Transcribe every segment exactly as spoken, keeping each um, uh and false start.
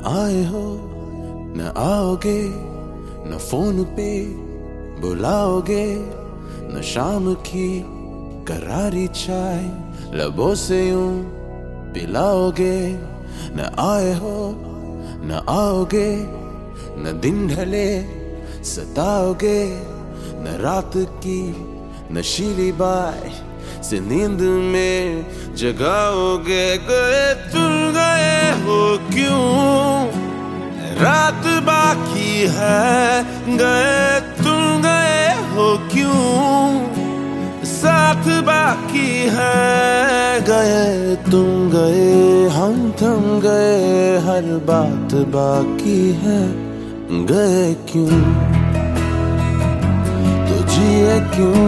आए हो न आओगे, न फोन पे बुलाओगे, न शाम की करारी चाय लबों से यूं पिलाओगे। न आए हो न आओगे, न दिन ढले सताओगे, न रात की नशीली बाय से नींद में जगाओगे। गए तुम गए हो क्यों, रात बाकी है। गए तुम गए हो क्यों, साथ बाकी है। गए तुम गए हम थम गए, हर बात बाकी है। गए क्यों तो जिए क्यों।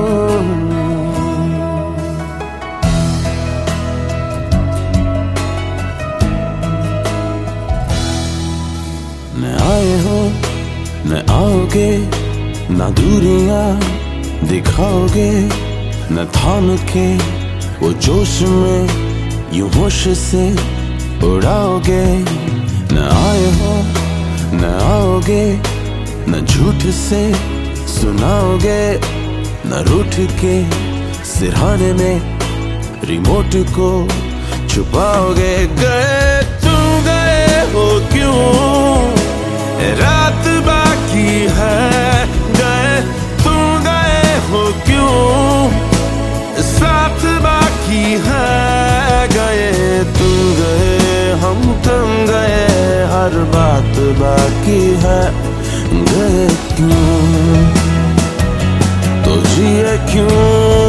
न आए हो न आओगे, ना दूरियां दिखाओगे, न थाम के वो जोश में यूं होश से उड़ाओगे। न आए हो न आओगे, न झूठ से सुनाओगे, न रूठ के सिरहाने में रिमोट को छुपाओगे। गए तुम गए हो क्यों, रात बाकी है। गए तुम गए हो क्यों, साथ बाकी है। गए तुम गए हम थम गए, हर बात बाकी है। गए क्यों तो जिए क्यों।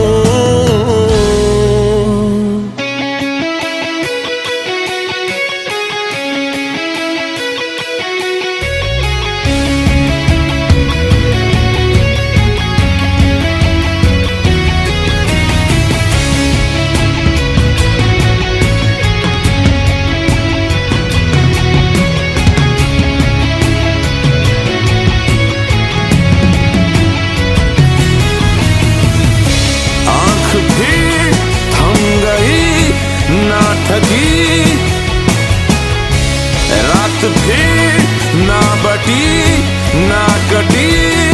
रात फिर ना बटी ना कटी,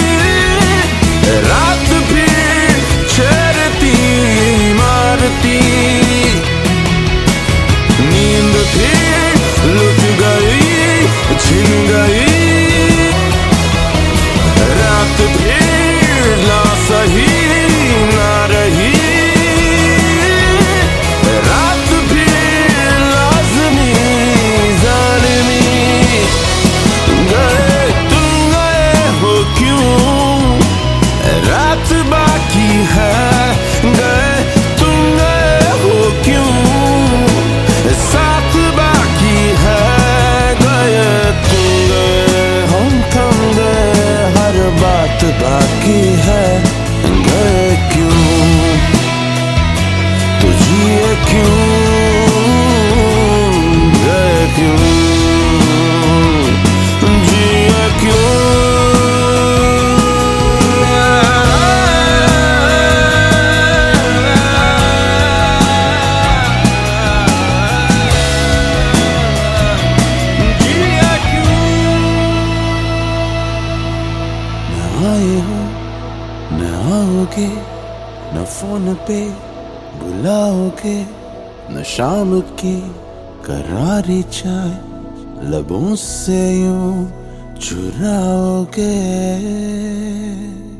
रात फिर छेड़ती मारती, नींद फिर लुट गई छिन गई, रात फिर ना सही ना रही, बाकी है। गए क्यों तो जिए क्यों। गए क्यों जिए क्यों। जिए क्यों। न आए हो न आओगे, न फोन पे बुलाओगे, न शाम की करारी चाय लबों से यूं चुराओगे।